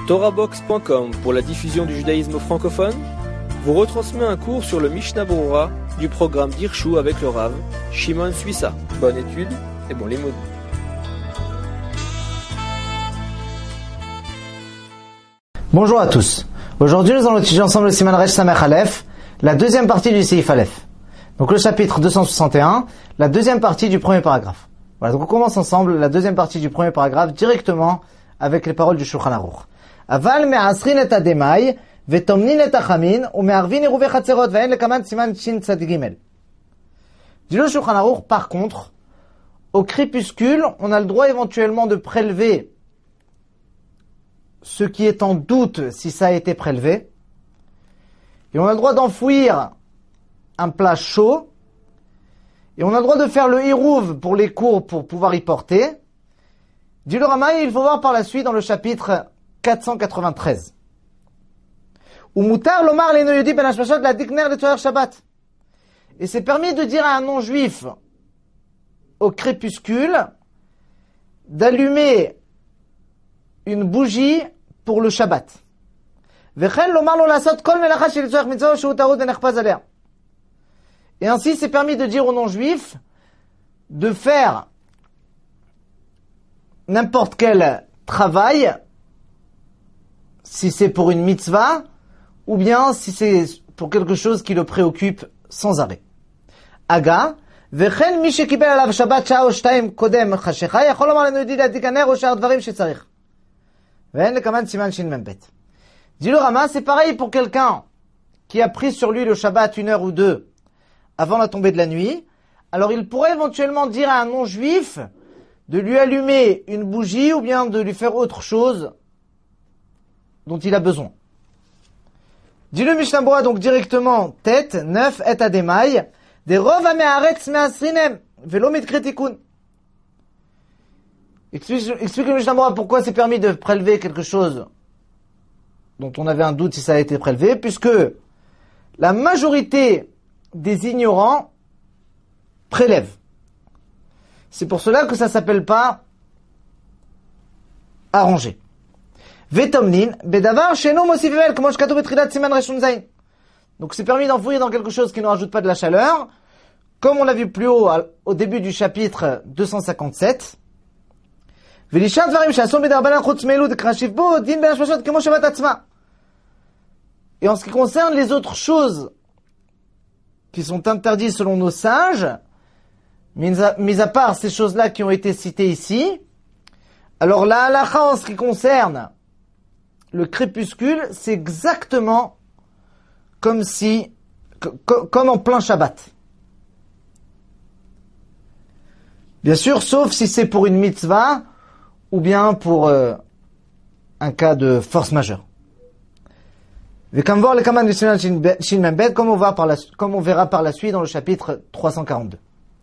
TorahBox.com pour la diffusion du judaïsme francophone vous retransmet un cours sur le Mishnah Berurah du programme d'Hirshu avec le Rav Shimon Suissa. Bonne étude et bon limoud. Bonjour à tous. Aujourd'hui, nous allons étudier ensemble le Siman Resh Samech Aleph, la deuxième partie du Seif Aleph. Donc le chapitre 261, la deuxième partie du premier paragraphe. Voilà, donc on commence ensemble la deuxième partie du premier paragraphe directement avec les paroles du Shulchan Aruch. Aval me'asrin et ademai, vetomnin et achamin, ou me'arvin iruve chatzerot, ve'en lekaman siman shin tzad gimel. Dit le Shulchan Aruch, par contre, au crépuscule, on a le droit éventuellement de prélever ce qui est en doute si ça a été prélevé. Et on a le droit d'enfouir un plat chaud. Et on a le droit de faire le hirouv pour les cours pour pouvoir y porter. Dit le Rama, il faut voir par la suite dans le chapitre 493. Umutar lomar leno yodi ben hashmashot la dikner le tzoyer Shabbat. Et c'est permis de dire à un non-juif au crépuscule d'allumer une bougie pour le Shabbat. Vechel lomar lo lasot kol melacha shel tzoyer mitzvah shu tarud venechpaz alea. Et ainsi, c'est permis de dire aux non-juifs de faire n'importe quel travail, si c'est pour une mitzvah, ou bien si c'est pour quelque chose qui le préoccupe sans arrêt. Aga, vechen mi shekibel alav shabbat sha'o shtayim kodem chashecha, yachol lomar lenu yodi ladlik haner o she'ar dvarim shetzarich. Ve'en lekaman siman shin membet. Dit le Rama, c'est pareil pour quelqu'un qui a pris sur lui le Shabbat 1 heure ou 2 avant la tombée de la nuit. Alors il pourrait éventuellement dire à un non-juif de lui allumer une bougie ou bien de lui faire autre chose dont il a besoin. Dit le Mishnah Berurah donc directement, tête, 9, et ademai, des rov ame'aretz me'asrinem, velo mitkre tikun. Explique le Mishnah Berurah pourquoi c'est permis de prélever quelque chose dont on avait un doute si ça a été prélevé, puisque la majorité des ignorants prélèvent. C'est pour cela que ça s'appelle pas arrangé. Vetomnin, bedavar sheno mosifevel, comme shkatou betrilat siman reshun zayin. Donc c'est permis d'enfouir dans quelque chose qui ne rajoute pas de la chaleur, comme on l'a vu plus haut au début du chapitre 257. Velishat varim shason bedarbanan chutz melu de krashiv bo din ben hashmashot kemo shabbat atzma. Et en ce qui concerne les autres choses qui sont interdits selon nos sages, mis à part ces choses-là qui ont été citées ici, alors la halakha en ce qui concerne le crépuscule, c'est exactement comme en plein Shabbat. Bien sûr, sauf si c'est pour une mitzvah ou bien pour un cas de force majeure. Comme on verra par la suite dans le chapitre 342.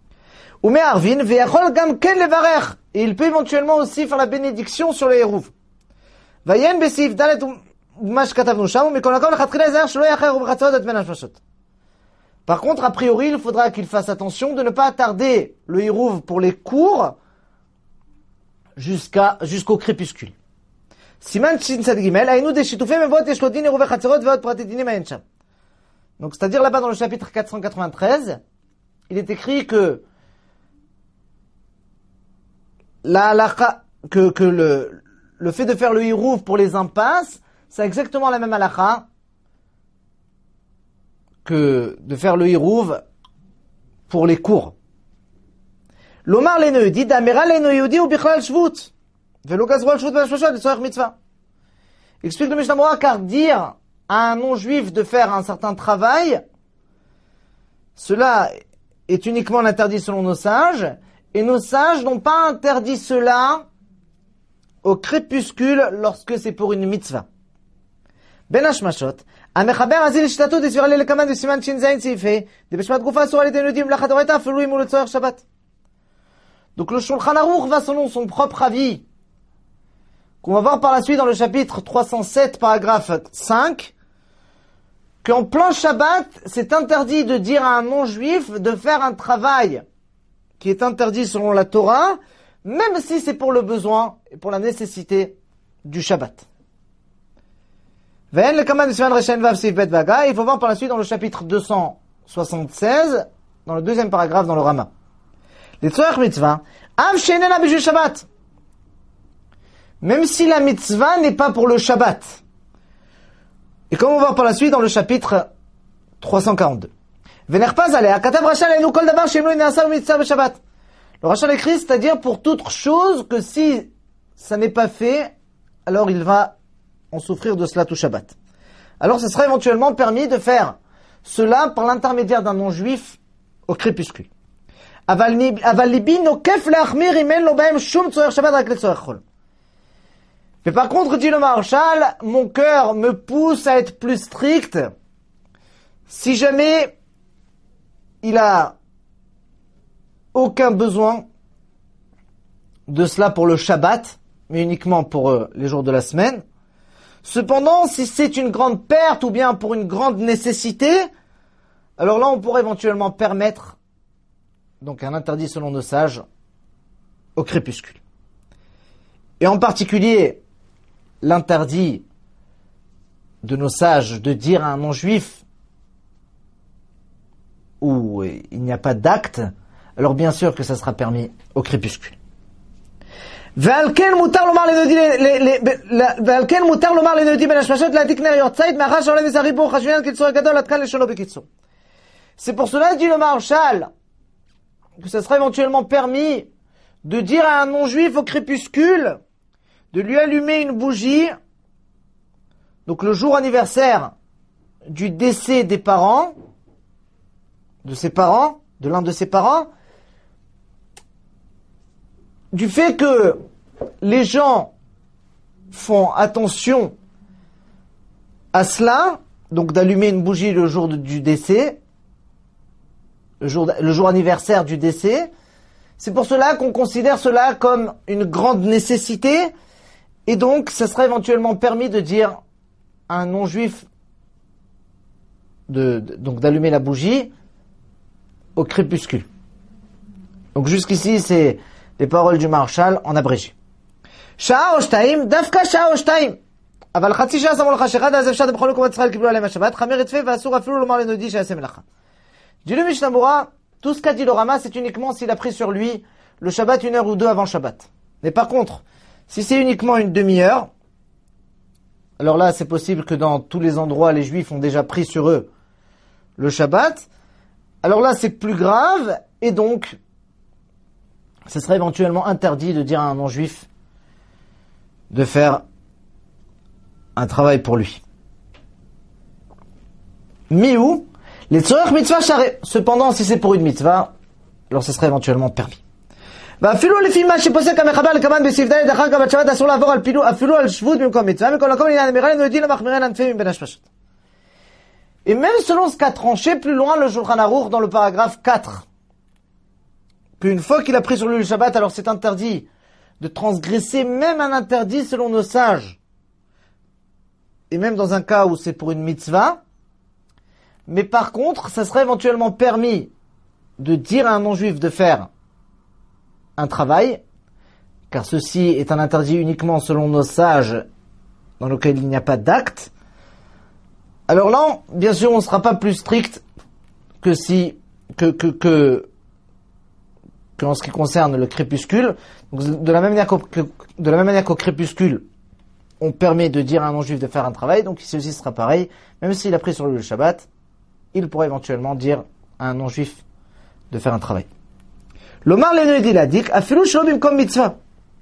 Et il peut éventuellement aussi faire la bénédiction sur les hérouves. Par contre, a priori, il faudra qu'il fasse attention de ne pas attarder le hérouve pour les cours jusqu'au crépuscule. Siman shin tzad gimel, aynu de shitufei mevot yesh lo din iruve chatzerot ve'od prati dinim hayen sham. Donc, c'est-à-dire là-bas dans le chapitre 493, il est écrit que la halakha, que le fait de faire le hirouv pour les impasses, c'est exactement la même halakha que de faire le hirouv pour les cours. Lomar leno yodi, damera leno yodi ou bichlal shvut. Explique le Mishnah Berurah, car dire à un non-juif de faire un certain travail, cela est uniquement l'interdit selon nos sages, et nos sages n'ont pas interdit cela au crépuscule lorsque c'est pour une mitzvah. Ben hashmashot, המחבר הזיל השתתות הסביר לי לקמן בסימן ש"ז סעיפי דבשמת גופה אסורה לידי יהודים מלאכת דאורייתא אפילו אם הוא לצורך שבת. Donc le Shulchan Aruch va selon son propre avis, qu'on va voir par la suite dans le chapitre 307, paragraphe 5, qu'en plein Shabbat, c'est interdit de dire à un non-juif de faire un travail qui est interdit selon la Torah, même si c'est pour le besoin et pour la nécessité du Shabbat. Ve'en le kaman Sivan Reshen Vav Sif Bet Vaga. Il faut voir par la suite dans le chapitre 276, dans le deuxième paragraphe dans le Rama. Les Tzorech Mitzvah, Av Shenena B'Jul Shabbat. Même si la mitzvah n'est pas pour le Shabbat. Et comme on va voir par la suite dans le chapitre 342. Ve'nerpaz alea, Katav Rachal enu kol davar she'im lo na'asa mitzvah b'Shabbat. Le Rachal écrit, c'est-à-dire pour toute chose que si ça n'est pas fait, alors il va en souffrir de cela tout Shabbat. Alors ce sera éventuellement permis de faire cela par l'intermédiaire d'un non-juif au crépuscule. Mais par contre, dit le Maharshal, mon cœur me pousse à être plus strict si jamais il a aucun besoin de cela pour le Shabbat, mais uniquement pour les jours de la semaine. Cependant, si c'est une grande perte ou bien pour une grande nécessité, alors là on pourrait éventuellement permettre donc un interdit selon nos sages au crépuscule. Et en particulier, l'interdit de nos sages de dire à un non-juif où il n'y a pas d'acte, alors bien sûr que ça sera permis au crépuscule. ועל כן מותר לומר לנודי בין השמשות להדליק נר יוצאית מאחר שעולה מזערי ברוך השביען קיצור גדול עד כאן לשונו בקיצור. C'est pour cela, dit le Maharshal, que ça sera éventuellement permis de dire à un non-juif au crépuscule de lui allumer une bougie, donc le jour anniversaire du décès des parents, de ses parents, de l'un de ses parents, du fait que les gens font attention à cela, donc d'allumer une bougie le jour du décès, le jour anniversaire du décès, c'est pour cela qu'on considère cela comme une grande nécessité, et donc ça serait éventuellement permis de dire à un non-juif donc d'allumer la bougie au crépuscule. Donc jusqu'ici c'est les paroles du Maharshal en abrégé. Sha'a o shtaim, dafka sha'a o shtaim. אבל חצי שעה שמו לך שאחד אז אפשר בכל מקום ישראל קיבלו עליהם השבת, חמיר יתפה ואסור אפילו לומר לנודי שיעשה מלאכה. Dit le Mishnah Berurah, tout ce qu'a dit le Rama, c'est uniquement s'il a pris sur lui le Shabbat 1 heure ou 2 avant Shabbat. Mais par contre, si c'est uniquement une demi-heure, alors là c'est possible que dans tous les endroits les Juifs ont déjà pris sur eux le Shabbat, alors là c'est plus grave, et donc ce serait éventuellement interdit de dire à un non-juif de faire un travail pour lui. Miou, les tzorech mitzvah share. Cependant, si c'est pour une mitzvah, alors ce serait éventuellement permis. ואפילו לפי מה שפוסק המחבר לקמן בסעיף ד' אחר כך בשבת אסור לעבור אפילו על שבות במקום מצווה, מכל מקום לעניין אמירה לנו יודעים למחמירן ענפים מבין השפשות. Et même selon ce qu'a tranché plus loin le Shulchan Aruch dans le paragraphe 4, qu'une fois qu'il a pris sur lui le Shabbat, alors c'est interdit de transgresser même un interdit selon nos sages. Et même dans un cas où c'est pour une mitzvah. Mais par contre, ça serait éventuellement permis de dire à un non-juif de faire un travail, car ceci est un interdit uniquement selon nos sages, dans lequel il n'y a pas d'acte. Alors là, bien sûr, on ne sera pas plus strict que en ce qui concerne le crépuscule. Donc, de la même manière qu'au crépuscule, on permet de dire à un non-juif de faire un travail, donc ici aussi sera pareil. Même s'il a pris sur lui le Shabbat, il pourrait éventuellement dire à un non-juif de faire un travail. L'Omar l'Enoïdi l'a dit, afilu shlobim comme mitzvah.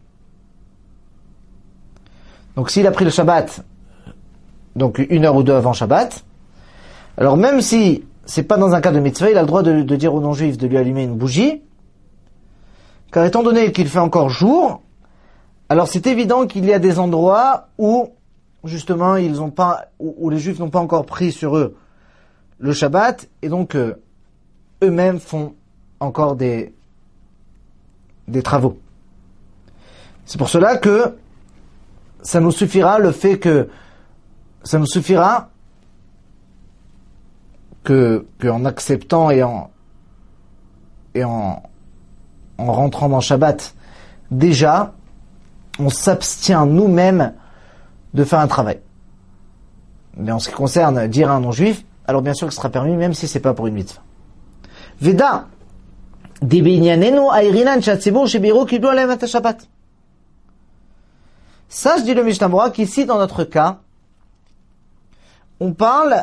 Donc s'il a pris le Shabbat, donc 1 heure ou 2 avant Shabbat, alors même si c'est pas dans un cas de mitzvah, il a le droit de dire au non-juif de lui allumer une bougie, car étant donné qu'il fait encore jour, alors c'est évident qu'il y a des endroits où, justement, où les Juifs n'ont pas encore pris sur eux le Shabbat, et donc eux-mêmes font encore des travaux. C'est pour cela que ça nous suffira qu'en acceptant et en rentrant dans Shabbat, déjà, on s'abstient nous-mêmes de faire un travail. Mais en ce qui concerne dire à un non-juif, alors bien sûr que ce sera permis même si c'est pas pour une mitzvah. Veda, sache, dit le Mishnah Berurah, qu'ici dans notre cas, on parle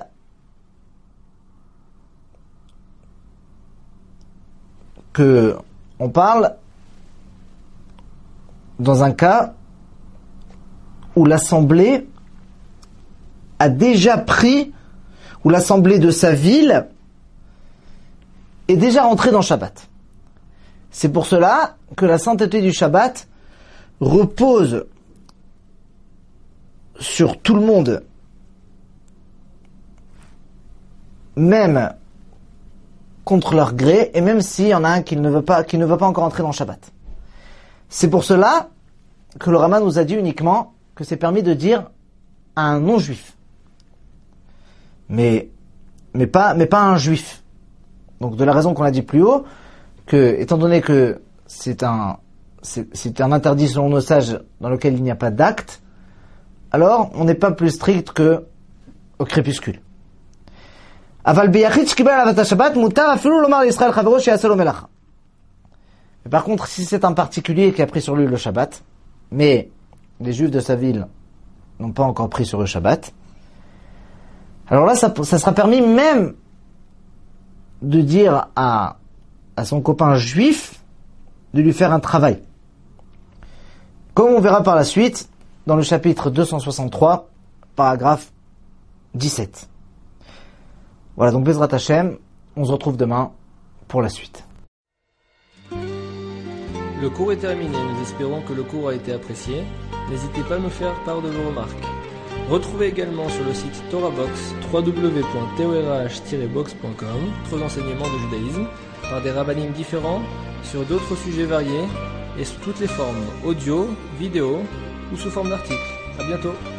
dans un cas où l'assemblée a déjà pris, où l'assemblée de sa ville est déjà rentrée dans Shabbat. C'est pour cela que la sainteté du Shabbat repose sur tout le monde, même contre leur gré, et même s'il y en a un qui ne veut pas encore entrer dans Shabbat. C'est pour cela que le Rama nous a dit uniquement que c'est permis de dire à un non-juif, mais pas à un juif. Donc de la raison qu'on a dit plus haut, que étant donné que c'est un interdit selon nos sages dans lequel il n'y a pas d'acte, alors on n'est pas plus strict que au crépuscule. Mais par contre, si c'est un particulier qui a pris sur lui le Shabbat, mais les Juifs de sa ville n'ont pas encore pris sur le Shabbat, alors là, ça sera permis même de dire à son copain juif de lui faire un travail. Comme on verra par la suite, dans le chapitre 263, paragraphe 17. Voilà, donc Bezrat Hashem, on se retrouve demain pour la suite. Le cours est terminé, nous espérons que le cours a été apprécié. N'hésitez pas à nous faire part de vos remarques. Retrouvez également sur le site TorahBox www.torah-box.com d'autres enseignements de judaïsme par des rabbinim différents sur d'autres sujets variés et sous toutes les formes, audio, vidéo ou sous forme d'articles. À bientôt.